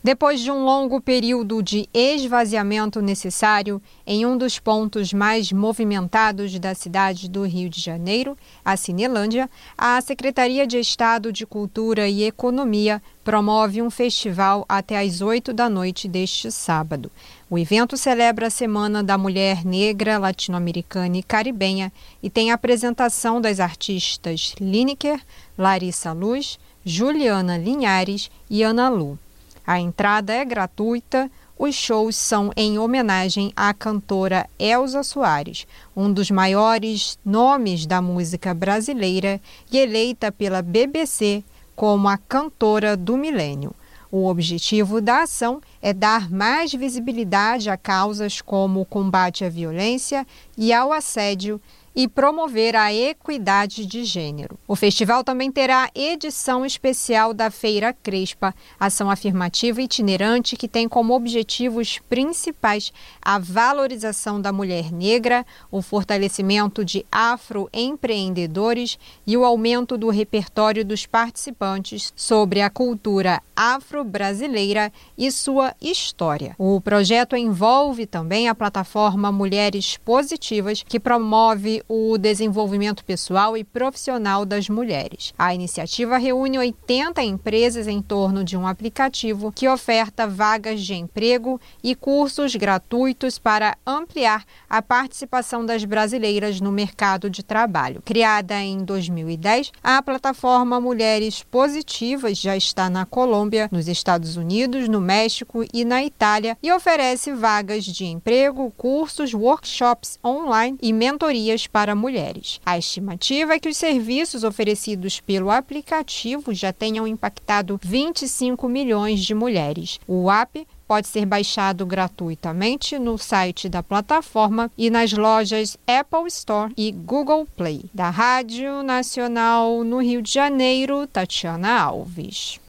Depois de um longo período de esvaziamento necessário em um dos pontos mais movimentados da cidade do Rio de Janeiro, a Cinelândia, a Secretaria de Estado de Cultura e Economia promove um festival até às 20h deste sábado. O evento celebra a Semana da Mulher Negra, Latino-Americana e Caribenha e tem a apresentação das artistas Lineker, Larissa Luz, Juliana Linhares e Ana Lu. A entrada é gratuita, os shows são em homenagem à cantora Elza Soares, um dos maiores nomes da música brasileira e eleita pela BBC como a cantora do milênio. O objetivo da ação é dar mais visibilidade a causas como o combate à violência e ao assédio e promover a equidade de gênero. O festival também terá edição especial da Feira Crespa, ação afirmativa itinerante que tem como objetivos principais a valorização da mulher negra, o fortalecimento de afroempreendedores e o aumento do repertório dos participantes sobre a cultura afro-brasileira e sua história. O projeto envolve também a plataforma Mulheres Positivas, que promove o desenvolvimento pessoal e profissional das mulheres. A iniciativa reúne 80 empresas em torno de um aplicativo que oferta vagas de emprego e cursos gratuitos para ampliar a participação das brasileiras no mercado de trabalho. Criada em 2010, a plataforma Mulheres Positivas já está na Colômbia, nos Estados Unidos, no México e na Itália e oferece vagas de emprego, cursos, workshops online e mentorias para mulheres. A estimativa é que os serviços oferecidos pelo aplicativo já tenham impactado 25 milhões de mulheres. O app pode ser baixado gratuitamente no site da plataforma e nas lojas Apple Store e Google Play. Da Rádio Nacional no Rio de Janeiro, Tatiana Alves.